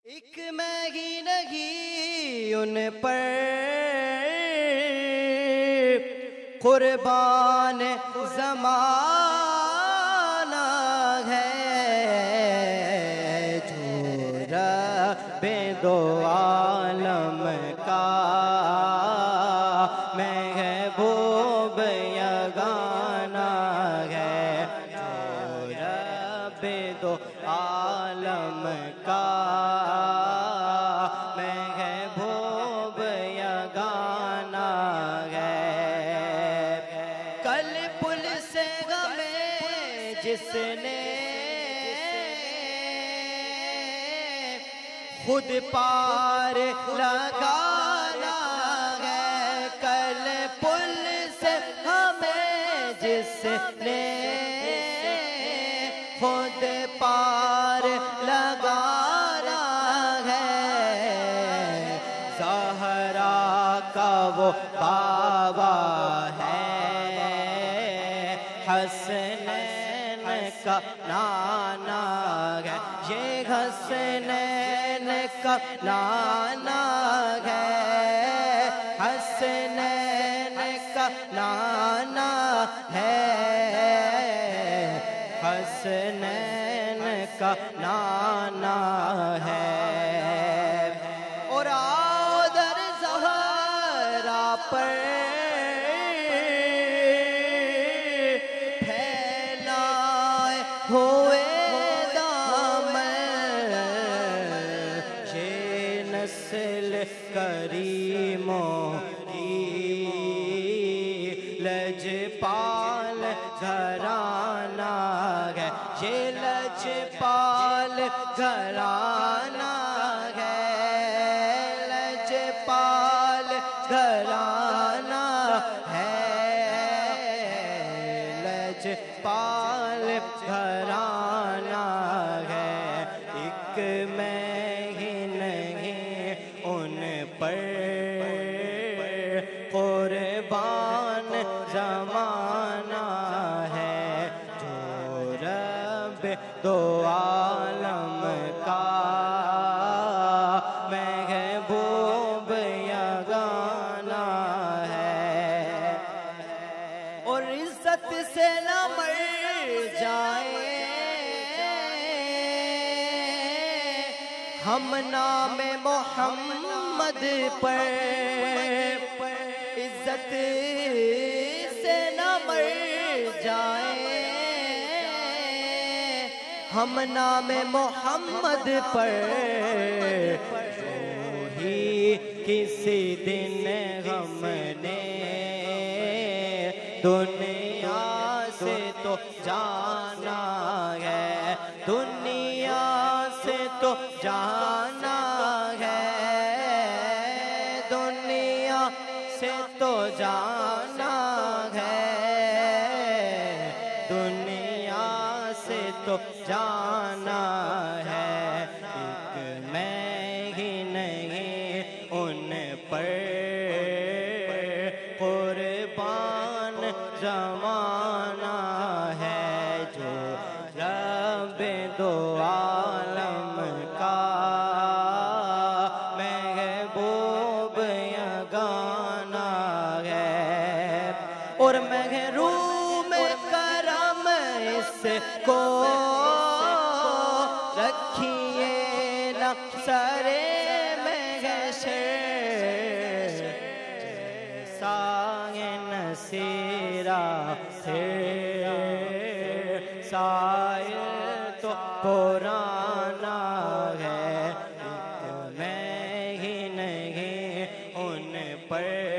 एक मैं ही नहीं उन पर कुर्बान ज़माना है जो रब्बे दो आलम का महबूब यगाना है जो रब्बे दो आलम का महबूब यगाना है। कल पुल से हमें जिसने खुद पार लगाना है, कल पुल से हमें जिसने खुद पार लगाना है, ज़हरा का वो बाबा है, हसनैन का नाना है, ये हसनैन का नाना है, हसनैन का नाना है, हसनैन का नाना है। और आदर ज़हरा पर फैलाए हुए दामन, ये नस्ल करीमों की लजपाल घराना है, ये लजपाल घराना है, लजपाल घराना है, लजपाल घराना है। एक मैं ही नहीं उन पर कुर्बान ज़माना है जो रब दो आलम का महबूब यगाना है। और इज्जत से न मर जाए हम नाम मोहम्मद पर, इज्जत से न मर जाए हम नाम मोहम्मद पर, जो ही किसी दिन हमने दुनिया से तो जाना है, दुनिया से तो जाना है, दुनिया से तो जाना है, दुनिया से तो जाना है। एक मैं ही नहीं उन पर कुर्बान ज़माना है जो रब्बे दो आलम का महबूब यगाना है। और महरूम करम इसको रखिए न सरे महशर, सायन सीरा से सायल तो पुराना है। एक मैं ही नहीं उन पर